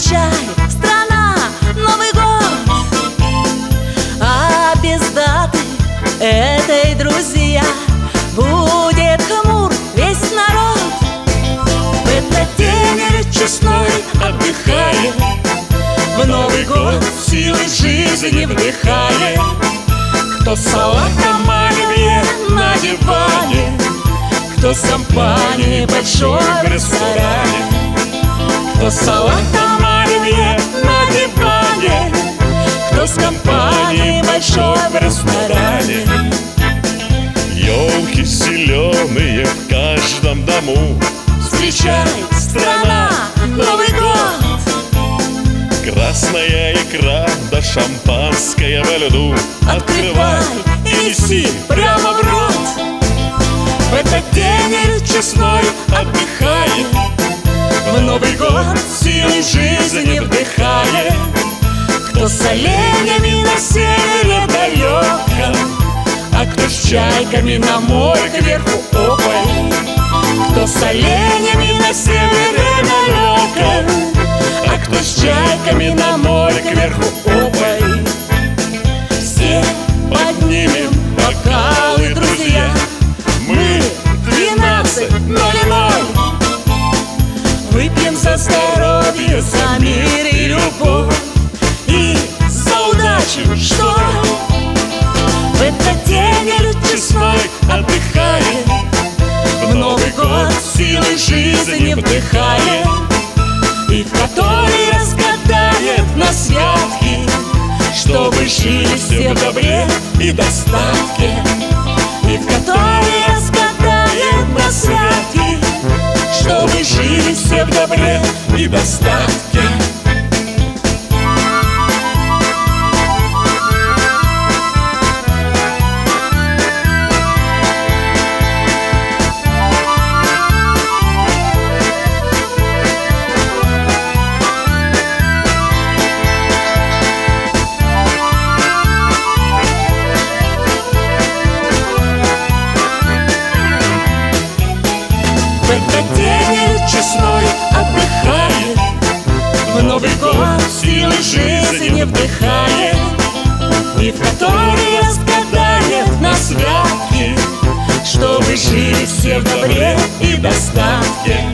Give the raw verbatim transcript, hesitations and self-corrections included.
встречает страна Новый год. А без даты этой, друзья, будет хмур весь народ. В этот день честной отдыхает, в Новый год силы жизни вдыхает. Кто с салатом оливье на диване, кто с компанией большой в ресторане. Кто с салатом оливье на диване, кто с компанией большой в ресторане. Ёлки зеленые в каждом дому, встречает страна Новый год. Красная икра да шампанское во льду, Открывай и неси прямо в рот. В этот день честной отдыхает, в Новый год силы жизни вдыхает. Кто с оленями на севере далеком, а кто с чайками на море кверху опой. Кто с оленями на севере далеком, а кто с чайками на море кверху опой. Все поднимем бокалы, друзья, мы двенадцать ноль ноль. Выпьем за здоровье, за мир и любовь, и за удачу, что в этот день честной отдыхает, в Новый год силы жизни вдыхает, и в который разгадает на святки, чтобы жили все в добре и достатке. И в который разгадает на святки, чтобы жили все в добре и достатке. В этот день честной отдыхает, в Новый год силы жизни вдыхает, и в который разгадает на святки, чтобы жили все в добре и достатке.